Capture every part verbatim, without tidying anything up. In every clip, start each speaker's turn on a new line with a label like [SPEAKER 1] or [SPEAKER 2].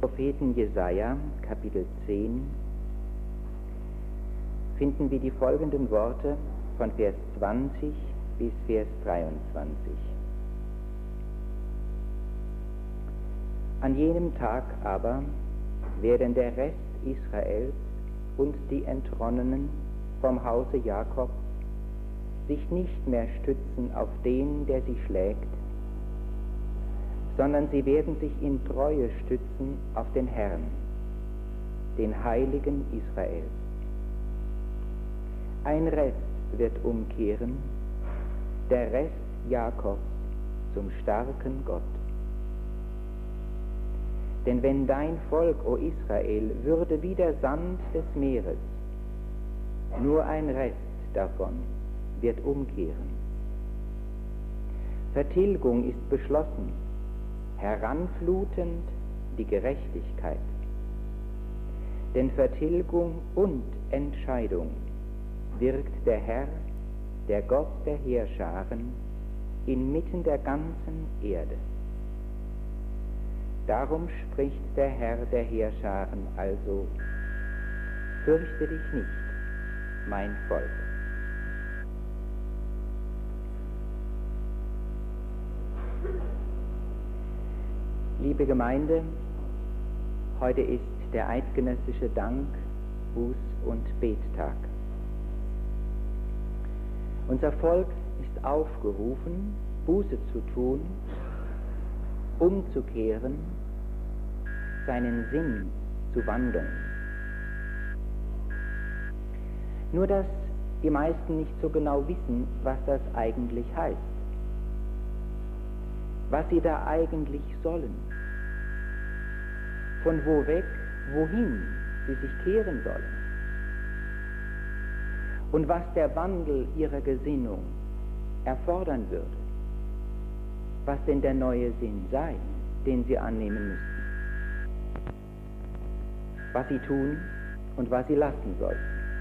[SPEAKER 1] Propheten Jesaja, Kapitel zehn, finden wir die folgenden Worte von Vers zwanzig bis Vers dreiundzwanzig. An jenem Tag aber werden der Rest Israels und die Entronnenen vom Hause Jakob sich nicht mehr stützen auf den, der sie schlägt, sondern sie werden sich in Treue stützen auf den Herrn, den Heiligen Israels. Ein Rest wird umkehren, der Rest Jakobs zum starken Gott. Denn wenn dein Volk, o Israel, würde wie der Sand des Meeres, nur ein Rest davon wird umkehren. Vertilgung ist beschlossen, heranflutend die Gerechtigkeit. Denn Vertilgung und Entscheidung wirkt der Herr, der Gott der Heerscharen, inmitten der ganzen Erde. Darum spricht der Herr der Heerscharen also: Fürchte dich nicht, mein Volk. Liebe Gemeinde, heute ist der eidgenössische Dank-, Buß- und Bettag. Unser Volk ist aufgerufen, Buße zu tun, umzukehren, seinen Sinn zu wandeln. Nur dass die meisten nicht so genau wissen, was das eigentlich heißt, was sie da eigentlich sollen, von wo weg, wohin sie sich kehren sollen und was der Wandel ihrer Gesinnung erfordern würde, was denn der neue Sinn sei, den sie annehmen müssten, was sie tun und was sie lassen sollten.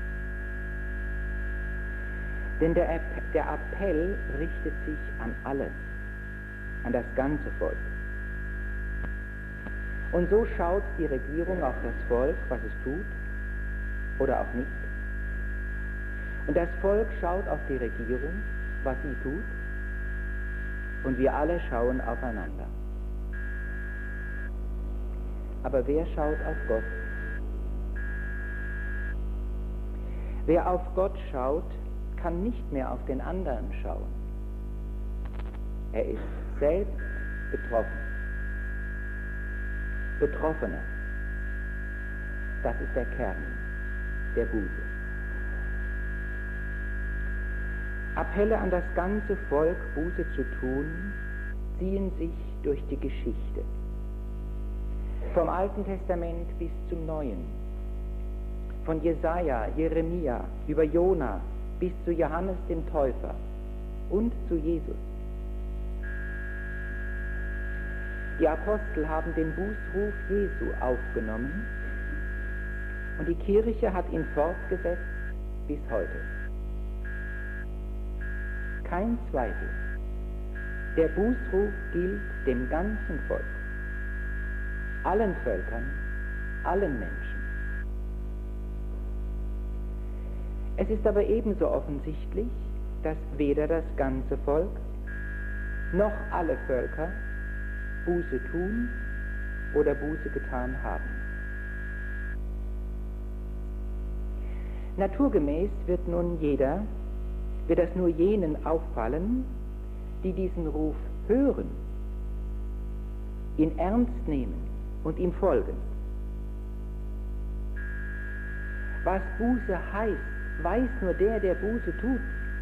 [SPEAKER 1] Denn der, der Appell richtet sich an alle, an das ganze Volk. Und so schaut die Regierung auf das Volk, was es tut oder auch nicht. Und das Volk schaut auf die Regierung, was sie tut. Und wir alle schauen aufeinander. Aber wer schaut auf Gott? Wer auf Gott schaut, kann nicht mehr auf den anderen schauen. Er ist selbst betroffen. Betroffener. Das ist der Kern der Buße. Appelle an das ganze Volk, Buße zu tun, ziehen sich durch die Geschichte. Vom Alten Testament bis zum Neuen. Von Jesaja, Jeremia über Jona bis zu Johannes dem Täufer und zu Jesus. Die Apostel haben den Bußruf Jesu aufgenommen und die Kirche hat ihn fortgesetzt bis heute. Kein Zweifel, der Bußruf gilt dem ganzen Volk, allen Völkern, allen Menschen. Es ist aber ebenso offensichtlich, dass weder das ganze Volk noch alle Völker Buße tun oder Buße getan haben. Naturgemäß wird nun jeder, wird das nur jenen auffallen, die diesen Ruf hören, ihn ernst nehmen und ihm folgen. Was Buße heißt, weiß nur der, der Buße tut.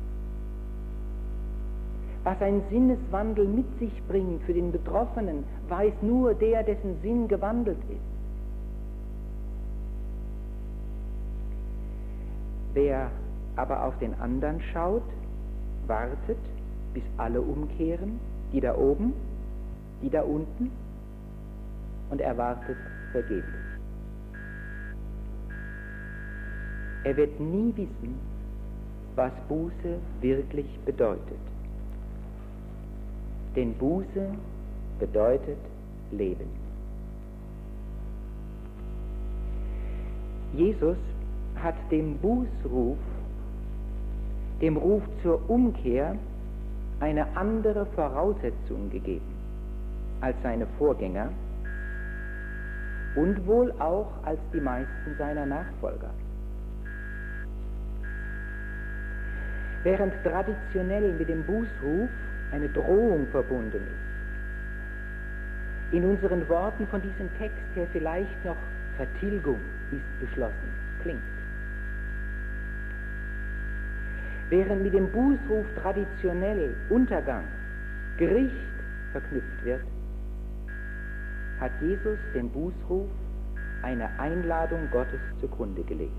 [SPEAKER 1] Was ein Sinneswandel mit sich bringt für den Betroffenen, weiß nur der, dessen Sinn gewandelt ist. Wer aber auf den anderen schaut, wartet, bis alle umkehren, die da oben, die da unten, und erwartet vergeblich. Er wird nie wissen, was Buße wirklich bedeutet. Denn Buße bedeutet Leben. Jesus hat dem Bußruf, dem Ruf zur Umkehr, eine andere Voraussetzung gegeben als seine Vorgänger und wohl auch als die meisten seiner Nachfolger. Während traditionell mit dem Bußruf eine Drohung verbunden ist, in unseren Worten von diesem Text her vielleicht noch Vertilgung ist beschlossen, klingt. Während mit dem Bußruf traditionell Untergang, Gericht verknüpft wird, hat Jesus dem Bußruf eine Einladung Gottes zugrunde gelegt.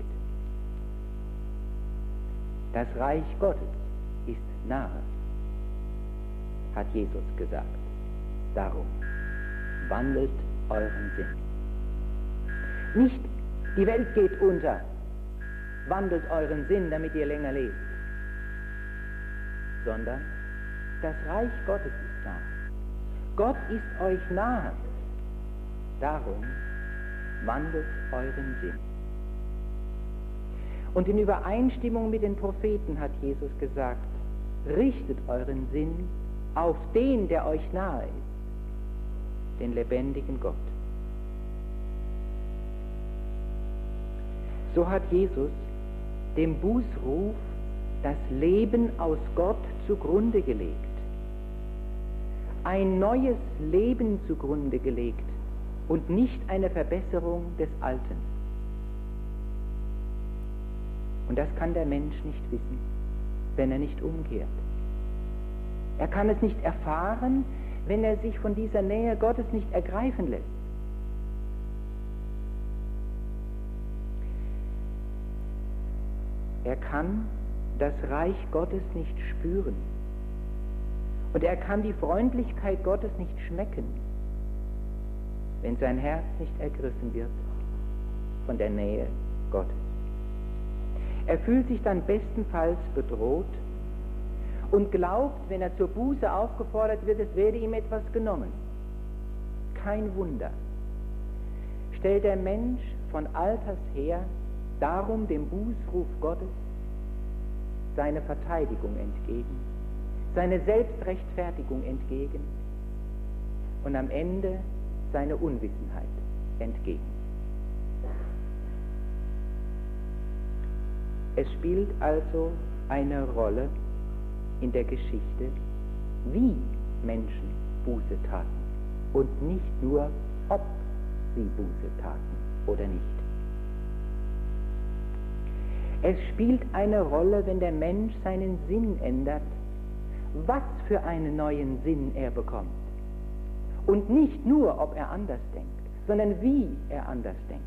[SPEAKER 1] Das Reich Gottes ist nahe, hat Jesus gesagt. Darum wandelt euren Sinn. Nicht, die Welt geht unter, wandelt euren Sinn, damit ihr länger lebt, sondern das Reich Gottes ist nahe. Gott ist euch nahe. Darum wandelt euren Sinn. Und in Übereinstimmung mit den Propheten hat Jesus gesagt, richtet euren Sinn auf den, der euch nahe ist, den lebendigen Gott. So hat Jesus dem Bußruf das Leben aus Gott zugrunde gelegt, ein neues Leben zugrunde gelegt und nicht eine Verbesserung des Alten. Und das kann der Mensch nicht wissen, wenn er nicht umkehrt. Er kann es nicht erfahren, wenn er sich von dieser Nähe Gottes nicht ergreifen lässt. Er kann das Reich Gottes nicht spüren. Und er kann die Freundlichkeit Gottes nicht schmecken, wenn sein Herz nicht ergriffen wird von der Nähe Gottes. Er fühlt sich dann bestenfalls bedroht und glaubt, wenn er zur Buße aufgefordert wird, es werde ihm etwas genommen. Kein Wunder. Stellt der Mensch von alters her darum dem Bußruf Gottes seine Verteidigung entgegen, seine Selbstrechtfertigung entgegen und am Ende seine Unwissenheit entgegen. Es spielt also eine Rolle in der Geschichte, wie Menschen Buße taten und nicht nur, ob sie Buße taten oder nicht. Es spielt eine Rolle, wenn der Mensch seinen Sinn ändert, was für einen neuen Sinn er bekommt. Und nicht nur, ob er anders denkt, sondern wie er anders denkt.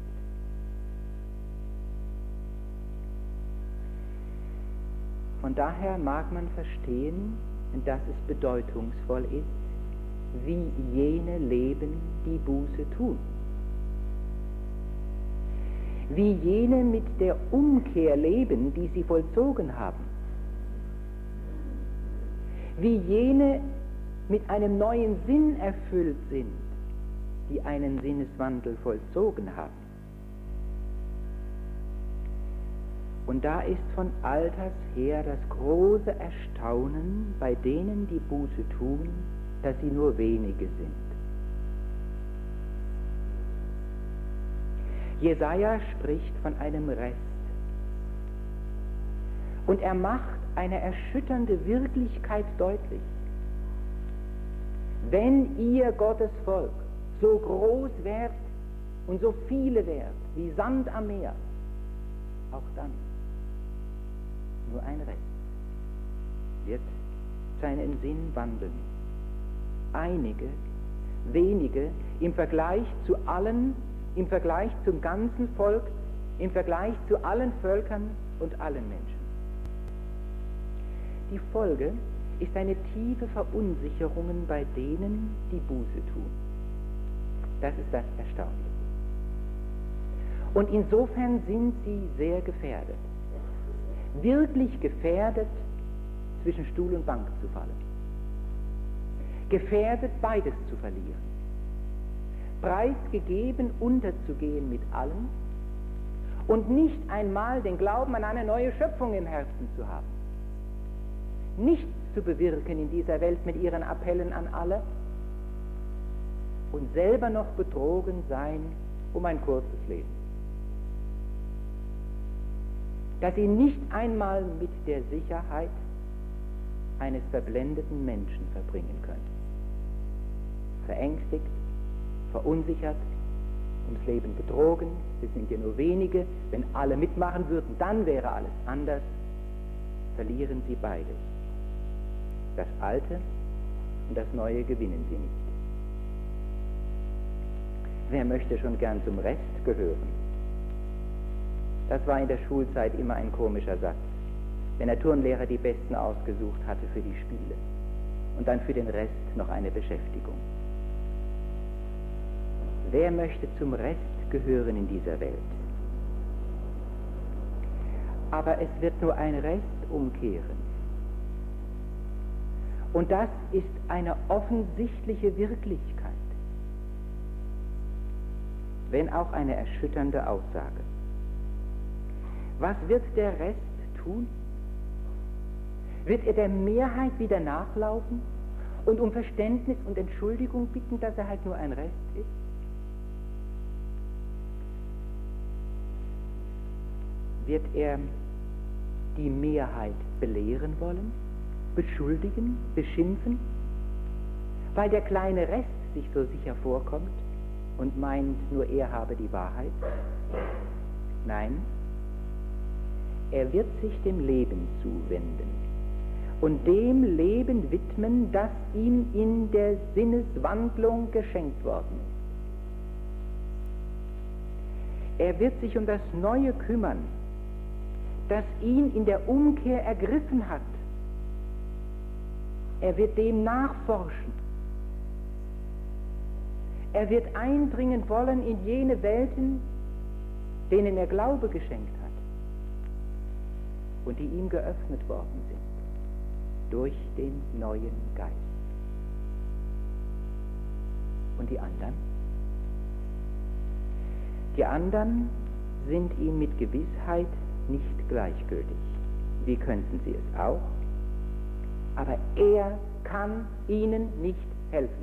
[SPEAKER 1] Von daher mag man verstehen, dass es bedeutungsvoll ist, wie jene leben, die Buße tun. Wie jene mit der Umkehr leben, die sie vollzogen haben. Wie jene mit einem neuen Sinn erfüllt sind, die einen Sinneswandel vollzogen haben. Und da ist von alters her das große Erstaunen bei denen, die Buße tun, dass sie nur wenige sind. Jesaja spricht von einem Rest. Und er macht eine erschütternde Wirklichkeit deutlich. Wenn ihr Gottes Volk so groß wärt und so viele wärt wie Sand am Meer, auch dann nur ein Rest wird seinen Sinn wandeln. Einige, wenige im Vergleich zu allen, im Vergleich zum ganzen Volk, im Vergleich zu allen Völkern und allen Menschen. Die Folge ist eine tiefe Verunsicherung bei denen, die Buße tun. Das ist das Erstaunliche. Und insofern sind sie sehr gefährdet. Wirklich gefährdet, zwischen Stuhl und Bank zu fallen. Gefährdet, beides zu verlieren. Preisgegeben, unterzugehen mit allem und nicht einmal den Glauben an eine neue Schöpfung im Herzen zu haben. Nichts zu bewirken in dieser Welt mit ihren Appellen an alle und selber noch betrogen sein um ein kurzes Leben. Dass sie nicht einmal mit der Sicherheit eines verblendeten Menschen verbringen können. Verängstigt, verunsichert, ums Leben betrogen, es sind ja nur wenige, wenn alle mitmachen würden, dann wäre alles anders, verlieren sie beides. Das Alte und das Neue gewinnen sie nicht. Wer möchte schon gern zum Rest gehören? Das war in der Schulzeit immer ein komischer Satz, wenn der Turnlehrer die Besten ausgesucht hatte für die Spiele und dann für den Rest noch eine Beschäftigung. Wer möchte zum Rest gehören in dieser Welt? Aber es wird nur ein Rest umkehren. Und das ist eine offensichtliche Wirklichkeit, wenn auch eine erschütternde Aussage. Was wird der Rest tun? Wird er der Mehrheit wieder nachlaufen und um Verständnis und Entschuldigung bitten, dass er halt nur ein Rest ist? Wird er die Mehrheit belehren wollen, beschuldigen, beschimpfen, weil der kleine Rest sich so sicher vorkommt und meint, nur er habe die Wahrheit? Nein, er wird sich dem Leben zuwenden und dem Leben widmen, das ihm in der Sinneswandlung geschenkt worden ist. Er wird sich um das Neue kümmern, das ihn in der Umkehr ergriffen hat. Er wird dem nachforschen. Er wird eindringen wollen in jene Welten, denen er Glaube geschenkt hat und die ihm geöffnet worden sind durch den neuen Geist. Und die anderen? Die anderen sind ihm mit Gewissheit nicht gleichgültig. Wie könnten sie es auch? Aber er kann ihnen nicht helfen.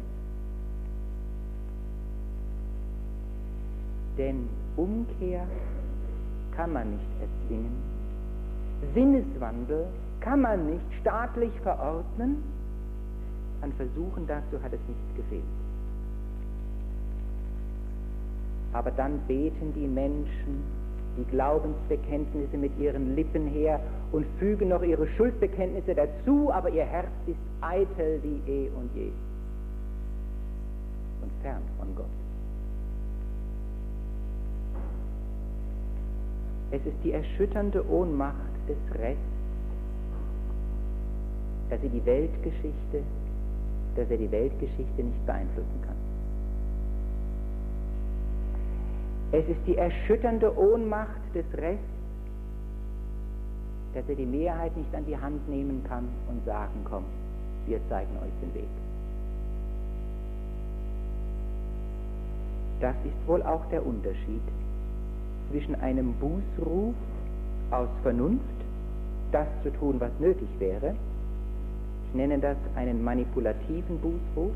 [SPEAKER 1] Denn Umkehr kann man nicht erzwingen. Sinneswandel kann man nicht staatlich verordnen. An Versuchen dazu hat es nicht gefehlt. Aber dann beten die Menschen die Glaubensbekenntnisse mit ihren Lippen her und fügen noch ihre Schuldbekenntnisse dazu, aber ihr Herz ist eitel wie eh und je und fern von Gott. Es ist die erschütternde Ohnmacht des Rests, dass er die Weltgeschichte, dass er die Weltgeschichte nicht beeinflussen kann. Es ist die erschütternde Ohnmacht des Rests, dass er die Mehrheit nicht an die Hand nehmen kann und sagen, komm, wir zeigen euch den Weg. Das ist wohl auch der Unterschied zwischen einem Bußruf aus Vernunft, das zu tun, was nötig wäre. Ich nenne das einen manipulativen Bußruf.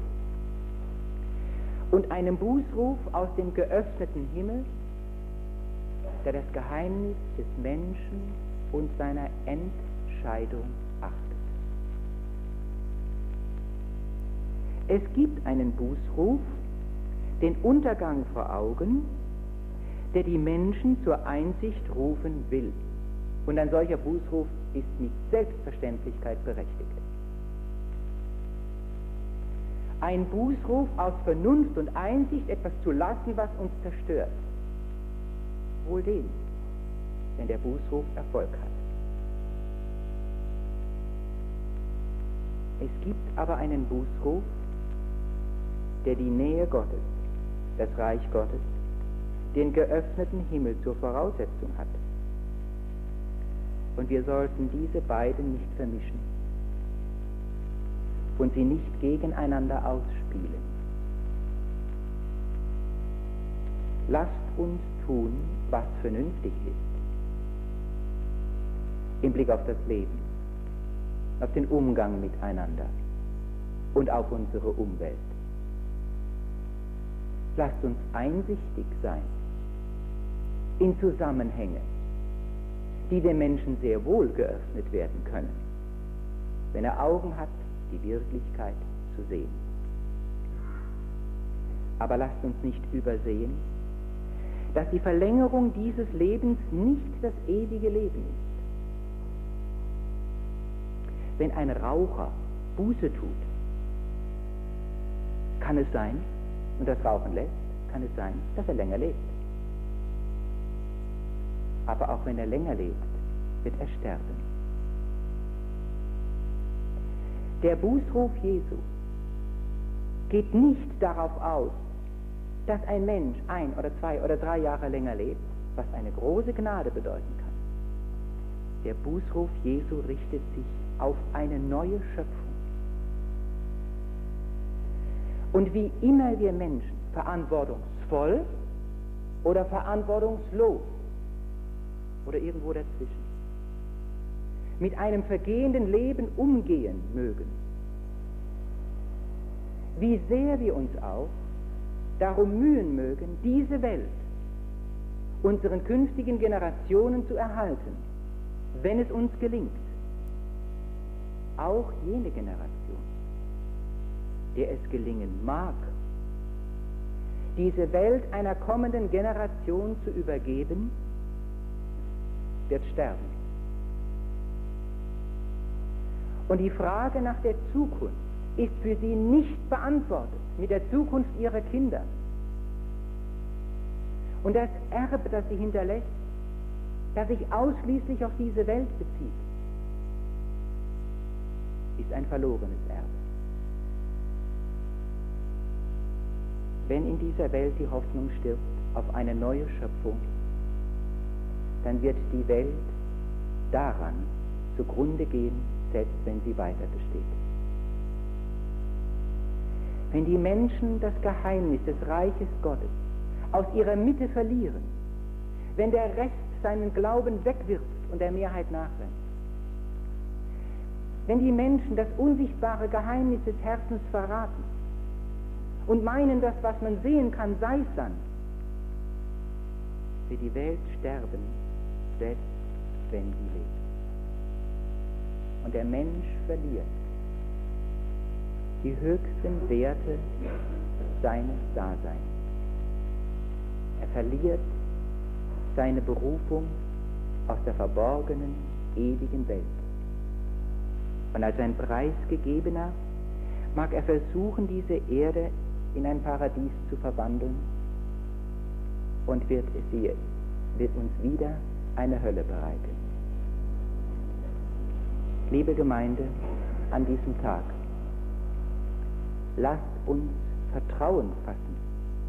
[SPEAKER 1] Und einem Bußruf aus dem geöffneten Himmel, der das Geheimnis des Menschen und seiner Entscheidung achtet. Es gibt einen Bußruf, den Untergang vor Augen, der die Menschen zur Einsicht rufen will. Und ein solcher Bußruf ist mit Selbstverständlichkeit berechtigt. Ein Bußruf aus Vernunft und Einsicht, etwas zu lassen, was uns zerstört. Wohl dem, wenn der Bußruf Erfolg hat. Es gibt aber einen Bußruf, der die Nähe Gottes, das Reich Gottes, den geöffneten Himmel zur Voraussetzung hat. Und wir sollten diese beiden nicht vermischen und sie nicht gegeneinander ausspielen. lasst uns tun, was vernünftig ist, im Blick auf das Leben, auf den Umgang miteinander und auf unsere Umwelt. Lasst uns einsichtig sein in Zusammenhänge, die dem Menschen sehr wohl geöffnet werden können, wenn er Augen hat, die Wirklichkeit zu sehen. Aber lasst uns nicht übersehen, dass die Verlängerung dieses Lebens nicht das ewige Leben ist. Wenn ein Raucher Buße tut, kann es sein, und das Rauchen lässt, kann es sein, dass er länger lebt. Aber auch wenn er länger lebt, wird er sterben. Der Bußruf Jesu geht nicht darauf aus, dass ein Mensch ein oder zwei oder drei Jahre länger lebt, was eine große Gnade bedeuten kann. Der Bußruf Jesu richtet sich auf eine neue Schöpfung. Und wie immer wir Menschen verantwortungsvoll oder verantwortungslos oder irgendwo dazwischen mit einem vergehenden Leben umgehen mögen, wie sehr wir uns auch darum mühen mögen, diese Welt unseren künftigen Generationen zu erhalten, wenn es uns gelingt, auch jene Generation, der es gelingen mag, diese Welt einer kommenden Generation zu übergeben, wird sterben. Und die Frage nach der Zukunft ist für sie nicht beantwortet mit der Zukunft ihrer Kinder. Und das Erbe, das sie hinterlässt, das sich ausschließlich auf diese Welt bezieht, ist ein verlorenes Erbe. Wenn in dieser Welt die Hoffnung stirbt auf eine neue Schöpfung, dann wird die Welt daran zugrunde gehen, selbst wenn sie weiter besteht. Wenn die Menschen das Geheimnis des Reiches Gottes aus ihrer Mitte verlieren, wenn der Rest seinen Glauben wegwirft und der Mehrheit nachrennt, wenn die Menschen das unsichtbare Geheimnis des Herzens verraten und meinen, dass was man sehen kann, sei Sand, wird die Welt sterben, selbst wenn sie lebt. Und der Mensch verliert die höchsten Werte seines Daseins. Er verliert seine Berufung aus der verborgenen, ewigen Welt. Und als ein Preisgegebener mag er versuchen, diese Erde in ein Paradies zu verwandeln, und wird, sie, wird uns wieder eine Hölle bereiten. Liebe Gemeinde, an diesem Tag, lasst uns Vertrauen fassen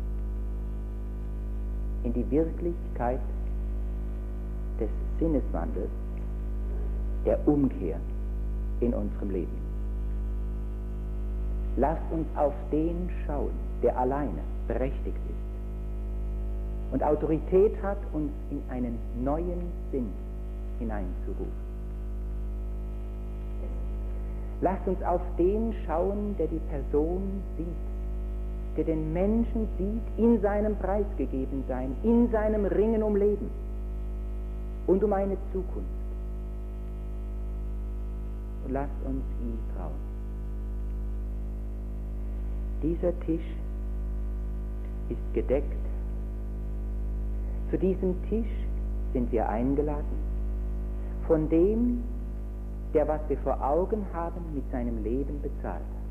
[SPEAKER 1] in die Wirklichkeit des Sinneswandels, der Umkehr in unserem Leben. Lasst uns auf den schauen, der alleine berechtigt ist und Autorität hat, uns in einen neuen Sinn hineinzurufen. Lasst uns auf den schauen, der die Person sieht, der den Menschen sieht in seinem Preisgegebensein, in seinem Ringen um Leben und um eine Zukunft. Und lasst uns ihm trauen. Dieser Tisch ist gedeckt. Zu diesem Tisch sind wir eingeladen, von dem, der, was wir vor Augen haben, mit seinem Leben bezahlt hat.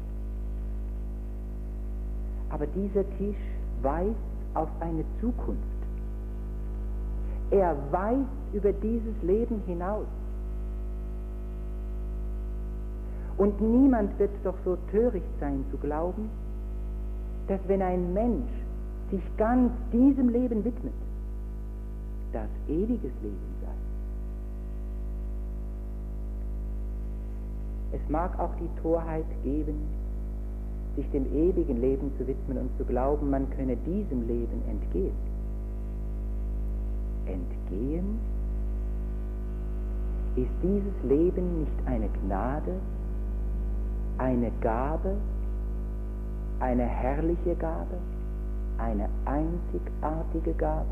[SPEAKER 1] Aber dieser Tisch weist auf eine Zukunft. Er weist über dieses Leben hinaus. Und niemand wird doch so töricht sein zu glauben, dass wenn ein Mensch sich ganz diesem Leben widmet, das ewiges Leben sei. Es mag auch die Torheit geben, sich dem ewigen Leben zu widmen und zu glauben, man könne diesem Leben entgehen. entgehen? Ist dieses Leben nicht eine Gnade, eine Gabe, eine herrliche Gabe, eine einzigartige Gabe?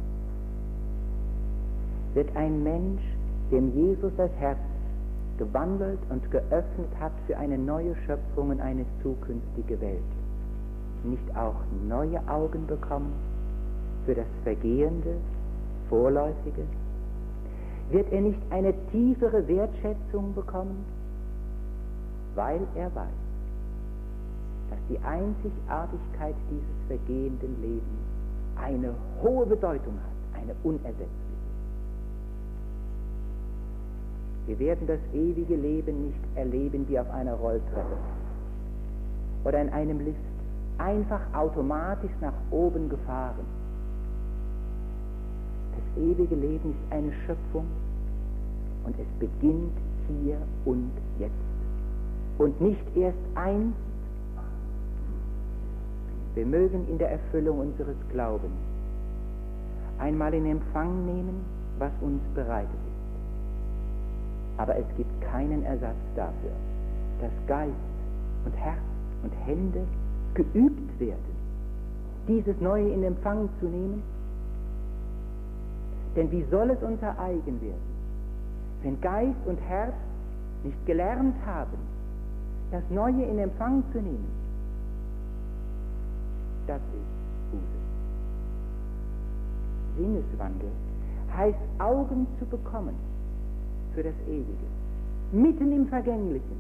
[SPEAKER 1] Wird ein Mensch, dem Jesus das Herz gewandelt und geöffnet hat für eine neue Schöpfung und eine zukünftige Welt, nicht auch neue Augen bekommen für das Vergehende, Vorläufige? Wird er nicht eine tiefere Wertschätzung bekommen, weil er weiß, dass die Einzigartigkeit dieses vergehenden Lebens eine hohe Bedeutung hat, eine unersetzliche? Wir werden das ewige Leben nicht erleben wie auf einer Rolltreppe oder in einem Lift, einfach automatisch nach oben gefahren. Das ewige Leben ist eine Schöpfung und es beginnt hier und jetzt und nicht erst einst. Wir mögen in der Erfüllung unseres Glaubens einmal in Empfang nehmen, was uns bereitet ist. Aber es gibt keinen Ersatz dafür, dass Geist und Herz und Hände geübt werden, dieses Neue in Empfang zu nehmen. Denn wie soll es unser eigen werden, wenn Geist und Herz nicht gelernt haben, das Neue in Empfang zu nehmen? Das ist Buße. Sinneswandel heißt, Augen zu bekommen für das Ewige, mitten im Vergänglichen.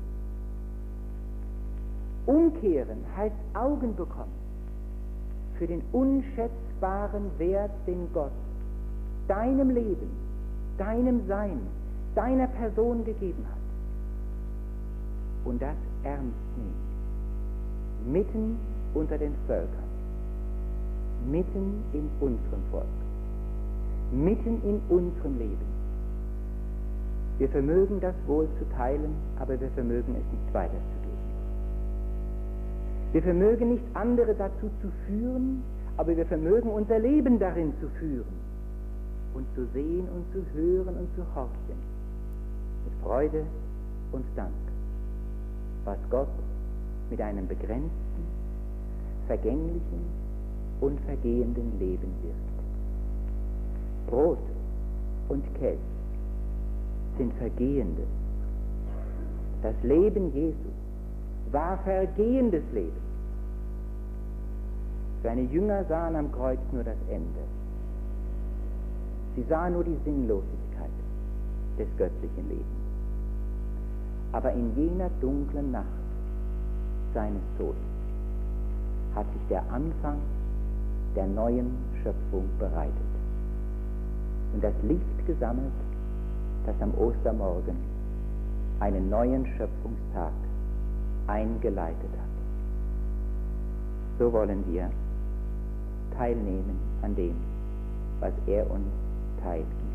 [SPEAKER 1] Umkehren heißt Augen bekommen für den unschätzbaren Wert, den Gott deinem Leben, deinem Sein, deiner Person gegeben hat. Und das ernst nehmen. Mitten unter den Völkern, mitten in unserem Volk, mitten in unserem Leben. Wir vermögen das wohl zu teilen, aber wir vermögen es nicht weiterzugeben. Wir vermögen nicht andere dazu zu führen, aber wir vermögen unser Leben darin zu führen und zu sehen und zu hören und zu horchen mit Freude und Dank, was Gott mit einem begrenzten, vergänglichen und vergehenden Leben wirkt. Brot und Kelch sind Vergehende. Das Leben Jesu war vergehendes Leben. Seine Jünger sahen am Kreuz nur das Ende. Sie sahen nur die Sinnlosigkeit des göttlichen Lebens. Aber in jener dunklen Nacht seines Todes hat sich der Anfang der neuen Schöpfung bereitet und das Licht gesammelt, das am Ostermorgen einen neuen Schöpfungstag eingeleitet hat. So wollen wir teilnehmen an dem, was er uns teilgibt.